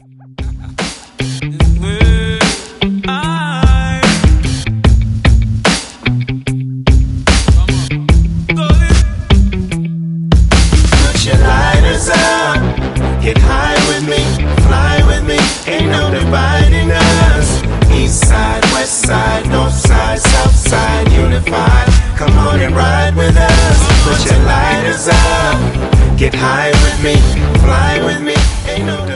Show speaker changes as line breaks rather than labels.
Put your lighters up, get high with me, fly with me, ain't no dividing us. East side, west side, north side, south side, unified. Come on and ride with us. Put your lighters up, get high with me, fly with me, ain't no